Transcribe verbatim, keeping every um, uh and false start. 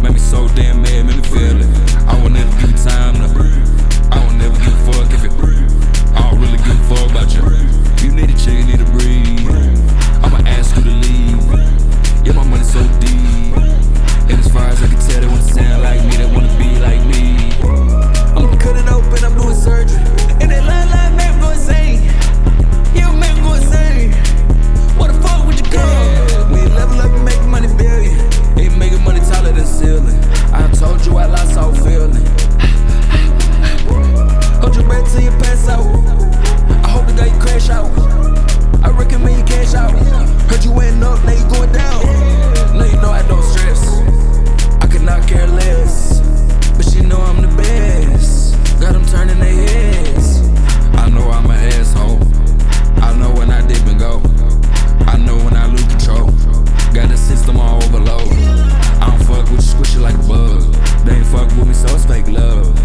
Made me so damn mad, made me feel it. I will never give you time to I will never give a fuck if it I don't really give a fuck about you. You need a chick, you need to breathe. I'ma ask you to leave. Yeah, my money so deep. And as far as I can tell, they wanna sound like me, they wanna be like me. I'm cutting open, I'm doing surgery. And that line line man go insane. Yeah, man go insane. What the fuck would you come? When you level up and make money billion, ain't making money taller than ceiling. I told you I lost all feeling. Hold your breath till you pass out. I hope the guy you crash out. I recommend you cash out. Heard you went up, now you going down. Now you know I don't stress. I could not care less, but she know I'm the best. Got them turning their heads. I know I'm an asshole. I know when I dip and go. I know when I lose control. Got the system on overload. I don't fuck with you, squish you like a bug. They ain't fuck with me, so it's fake love.